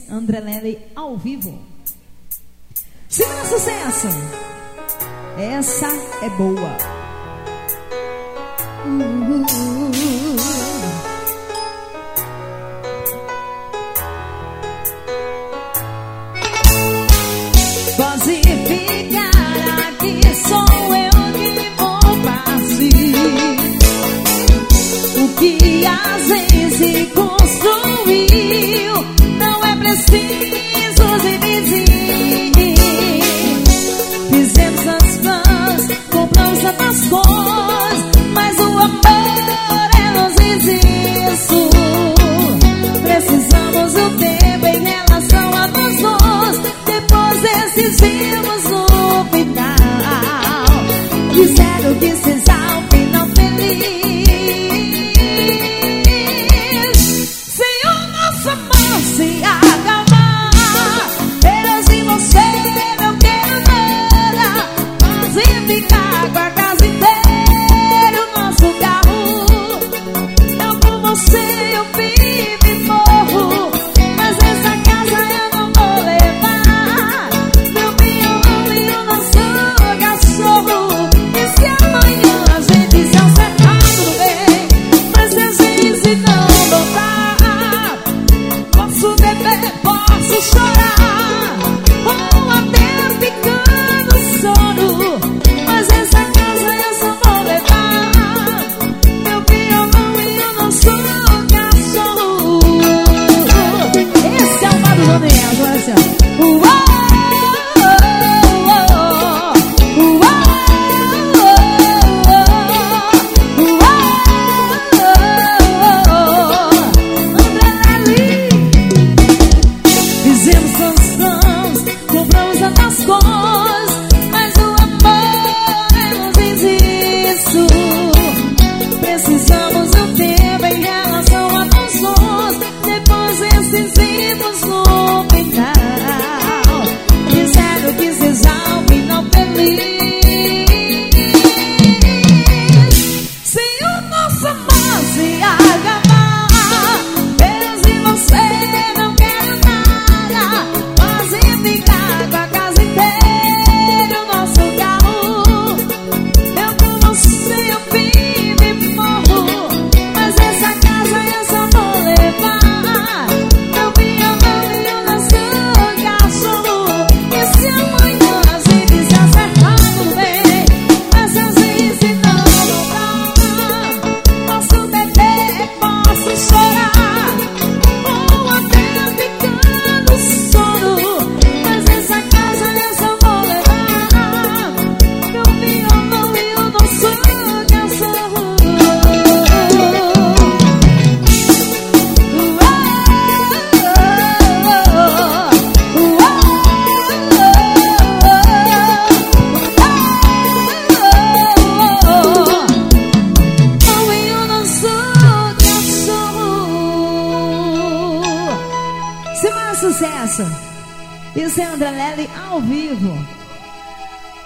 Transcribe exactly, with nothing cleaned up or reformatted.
André Lely ao vivo. Segura sucesso. Essa é boa. uh, Pode ficar aqui, sou eu que vou partir. O que a gente construiu não é preciso dividir. Fizemos as plans, compramos tantas coisas, mas o amor é longe disso. Precisamos do tempo em relação a nós dois. Depois decidimos no final. Quiseram que seja um final feliz. Se acalmar, eu sem você não quero nada. Mas em ficar com a casa inteira, o nosso carro. Eu com você eu vivo e morro, mas essa casa eu não vou levar. Meu violão e o nosso cachorro. E se amanhã a gente se acertar, tudo bem. Mas se a gente não voltar, posso beber, posso chorar, ou até ficar no sono, mas essa casa eu só vou levar. Meu violão e o nosso cachorro. Esse é o Babilônia, agora assim, ó. Uau! Sucesso! Isso é André Lely ao vivo.